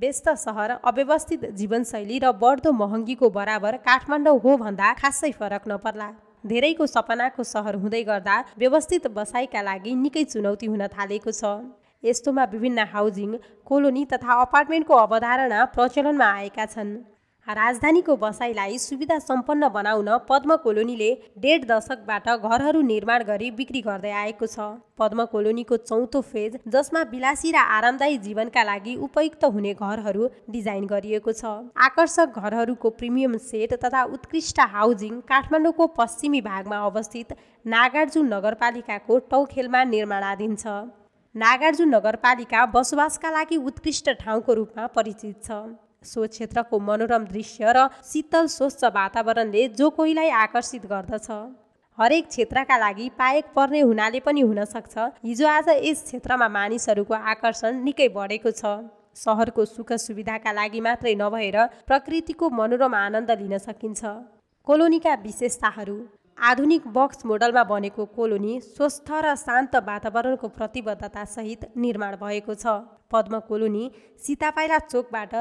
व्यस्त सहर, अव्यवस्थित जीवनशैली र बढ्दो महँगीको बराबर काठमाडौँ हो भन्दा खासै फरक नपर्ला। धेरैको सपनाको सहर हुँदै गर्दा व्यवस्थित बसाइका लागि निकै चुनौती हुन थालेको छ। यस्तोमा विभिन्न हाउजिङ, कोलोनी तथा अपार्टमेन्टको अवधारणा प्रचलनमा आएका छन्। राजधानीको बसाइलाई सुविधा सम्पन्न बनाउन पद्म कोलोनीले 1.5 दशकबाट घरहरू निर्माण गरी बिक्री गर्दै आएको छ। पद्म कोलोनीको चौथो फेज, जसमा विलासी र आरामदायी जीवनका लागि उपयुक्त हुने घरहरू डिजाइन गरिएको छ। आकर्षक घरहरूको प्रिमियम सेट तथा उत्कृष्ट हाउजिङ काठमाडौँको पश्चिमी भागमा अवस्थित नागार्जुन नगरपालिकाको टौखेलमा निर्माणाधीन छ। नागार्जुन नगरपालिका बसोबासका लागि उत्कृष्ट ठाउँको रूपमा परिचित छ। सो क्षेत्रको मनोरम दृश्य र शीतल स्वच्छ वातावरणले जो कोहीलाई आकर्षित गर्दछ। हरेक क्षेत्रका लागि पाएक पर्ने हुनाले पनि हुन सक्छ, हिजोआज यस क्षेत्रमा मानिसहरूको आकर्षण निकै बढेको छ। सहरको सुख सुविधाका लागि मात्रै नभएर प्रकृतिको मनोरम आनन्द लिन सकिन्छ। कोलोनीका विशेषताहरू: आधुनिक बक्स मोडलमा बनेको कोलोनी स्वस्थ र शान्त वातावरणको प्रतिबद्धता सहित निर्माण भएको छ। पद्म कोलोनी सीतापाइला चोकबाट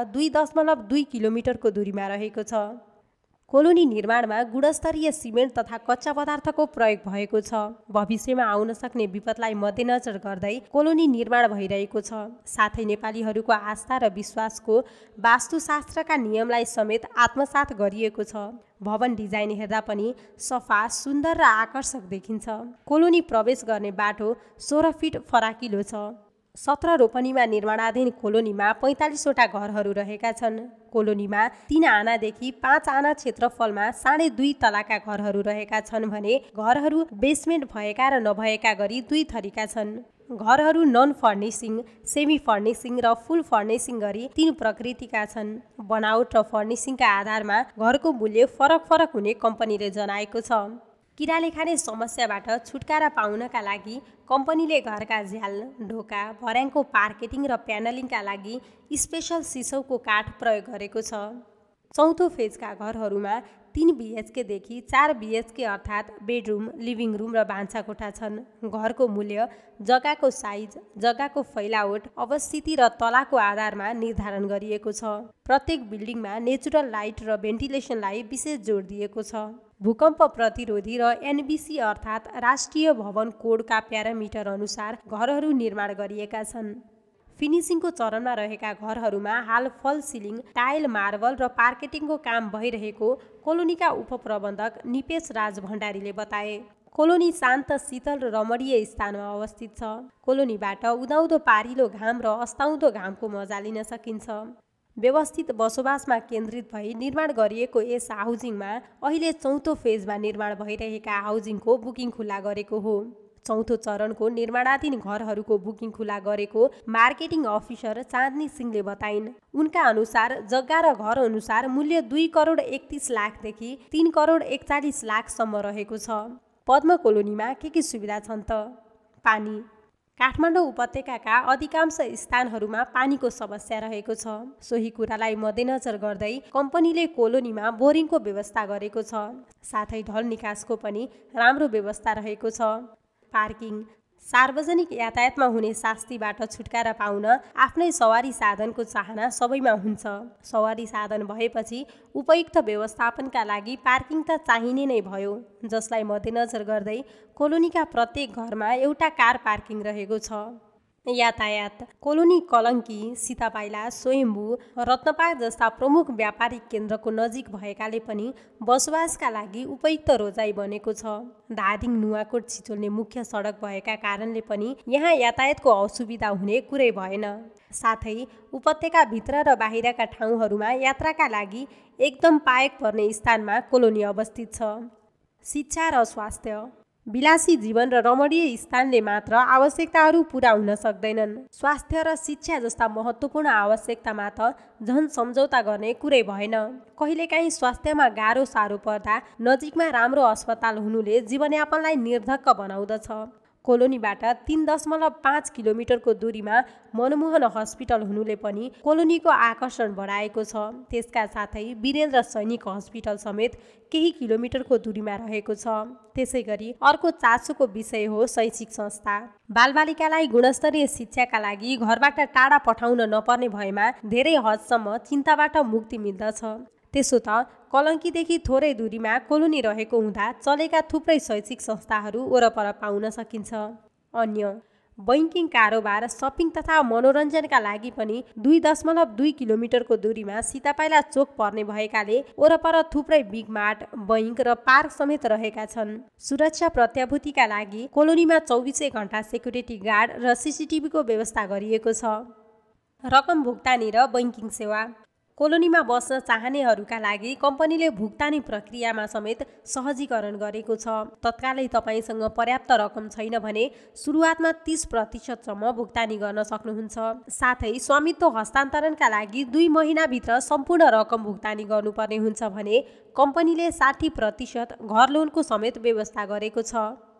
2.2 किलोमिटरको दूरीमा रहेको छ। कोलोनी निर्माणमा गुणस्तरीय सिमेन्ट तथा कच्चा पदार्थको प्रयोग भएको छ। भविष्यमा आउन सक्ने विपदलाई मध्यनजर गर्दै कोलोनी निर्माण भइरहेको छ। साथै नेपालीहरूको आस्था र विश्वासको वास्तुशास्त्रका नियमलाई समेत आत्मसात गरिएको छ। भवन डिजाइन हेर्दा पनि सफा, सुन्दर र आकर्षक देखिन्छ। कोलोनी प्रवेश गर्ने बाटो 16 फिट फराकिलो छ। 17 रोपनीमा निर्माणाधीन कोलोनीमा 45वटा घरहरू रहेका छन्। कोलोनीमा 3 आनादेखि 5 आना क्षेत्रफलमा 2.5 तलाका घरहरू रहेका छन् भने घरहरू बेसमेन्ट भएका र नभएका गरी 2 थरीका छन्। घरहरू नन फर्निसिङ, सेमी फर्निसिङ र फुल फर्निसिङ गरी 3 प्रकृतिका छन्। बनावट र फर्निसिङका आधारमा घरको मूल्य फरक फरक हुने कम्पनीले जनाएको छ। किराले खाने समस्याबाट छुटकारा पाउनका लागि कम्पनीले घरका झ्याल, ढोका, भर्याङको पार्केटिङ र प्यानलिङका लागि स्पेसल सिसौको काठ प्रयोग गरेको छ। चौथो फेजका घरहरूमा 3 BHK देखि 4 BHK अर्थात् बेडरुम, लिभिङ रुम र भान्साकोठा छन्। घरको मूल्य जग्गाको साइज, जग्गाको फैलावट, अवस्थिति र तलाको आधारमा निर्धारण गरिएको छ। प्रत्येक बिल्डिङमा नेचुरल लाइट र भेन्टिलेसनलाई विशेष जोड दिएको छ। भूकम्प प्रतिरोधी र NBC अर्थात् राष्ट्रिय भवन कोडका प्यारामिटर अनुसार घरहरू निर्माण गरिएका छन्। फिनिसिङको चरणमा रहेका घरहरूमा हाल फल सिलिङ, टाइल, मार्बल र पार्केटिङको काम भइरहेको कोलोनीका उपप्रबन्धक निपेश राज भण्डारीले बताए। कोलोनी शान्त, शीतल र रमणीय स्थानमा अवस्थित छ। कोलोनीबाट उदाउँदो पारिलो घाम र अस्ताउँदो घामको मजा लिन सकिन्छ। व्यवस्थित बसोबासमा केन्द्रित भई निर्माण गरिएको यस हाउजिङमा अहिले चौथो फेजमा निर्माण भइरहेका हाउजिङको बुकिङ खुला गरेको हो। चौथो चरणको निर्माणाधीन घरहरूको बुकिङ खुला गरेको मार्केटिङ अफिसर चाँदनी सिंहले बताइन्। उनका अनुसार जग्गा र घर अनुसार मूल्य 2 करोड 31 लाखदेखि 3 करोड 41 लाखसम्म रहेको छ। पद्म कोलोनीमा के सुविधा छन् त? पानी। काठमाडौँ उपत्यकाका अधिकांश स्थानहरूमा पानीको समस्या रहेको छ। सोही कुरालाई मध्यनजर गर्दै कम्पनीले कोलोनीमा बोरिङको व्यवस्था गरेको छ। साथै ढल निकासको पनि राम्रो व्यवस्था रहेको छ। पार्किङ। सार्वजनिक यातायातमा हुने शास्तिबाट छुटकारा पाउन आफ्नै सवारी साधनको चाहना सबैमा हुन्छ। सवारी साधन भएपछि उपयुक्त व्यवस्थापनका लागि पार्किङ त चाहिने नै भयो, जसलाई मध्यनजर गर्दै कोलोनीका प्रत्येक घरमा एउटा कार पार्किङ रहेको छ। यातायात। कोलोनी कलङ्की, सीतापाइला, स्वयम्भू, रत्नपार्क जस्ता प्रमुख व्यापारिक केन्द्रको नजिक भएकाले पनि बसोबासका लागि उपयुक्त रोजाइ बनेको छ। धादिङ नुवाकोट छिचोल्ने मुख्य सडक भएका कारणले पनि यहाँ यातायातको असुविधा हुने कुरै भएन। साथै उपत्यकाभित्र र बाहिरका ठाउँहरूमा यात्राका लागि एकदम पाएक पर्ने स्थानमा कोलोनी अवस्थित छ। शिक्षा र स्वास्थ्य। विलासी जीवन र रमणीय स्थानले मात्र आवश्यकताहरू पुरा हुन सक्दैनन्। स्वास्थ्य र शिक्षा जस्ता महत्त्वपूर्ण आवश्यकतामा त झन् सम्झौता गर्ने कुरै भएन। कहिलेकाहीँ स्वास्थ्यमा गाह्रो साह्रो पर्दा नजिकमा राम्रो अस्पताल हुनुले जीवनयापनलाई निर्धक्क बनाउँदछ। कोलोनीबाट 3.5 किलोमिटरको दूरीमा मनमोहन हस्पिटल हुनुले पनि कोलोनीको आकर्षण बढाएको छ। त्यसका साथै वीरेन्द्र सैनिक हस्पिटल समेत केही किलोमिटरको दूरीमा रहेको छ। त्यसै गरी अर्को चासोको विषय हो शैक्षिक संस्था। बालबालिकालाई गुणस्तरीय शिक्षाका लागि घरबाट टाढा पठाउन नपर्ने भएमा धेरै हदसम्म चिन्ताबाट मुक्ति मिल्दछ। त्यसो त कलङ्कीदेखि थोरै दूरीमा कोलोनी रहेको हुँदा चलेका थुप्रै शैक्षिक संस्थाहरू वरपर पाउन सकिन्छ। अन्य बैंकिङ कारोबार, सपिङ तथा मनोरञ्जनका लागि पनि 2.2 किलोमिटरको दूरीमा सीतापाइला चोक पर्ने भएकाले वरपर थुप्रै बिग मार्ट, बैंक र पार्क समेत रहेका छन्। सुरक्षा प्रत्याभूतिका लागि कोलोनीमा 24 घण्टा सेक्युरिटी गार्ड र सीसीटीभीको व्यवस्था गरिएको छ। रकम भुक्तानी र बैंकिङ सेवा। कोलोनीमा बस्न चाहनेहरूका लागि कम्पनीले भुक्तानी प्रक्रियामा समेत सहजीकरण गरेको छ। तत्कालै तपाईँसँग पर्याप्त रकम छैन भने सुरुवातमा 30% भुक्तानी गर्न सक्नुहुन्छ। साथै स्वामित्व हस्तान्तरणका लागि 2 महिनाभित्र सम्पूर्ण रकम भुक्तानी गर्नुपर्ने हुन्छ भने कम्पनीले 60% घर लोनको समेत व्यवस्था गरेको छ।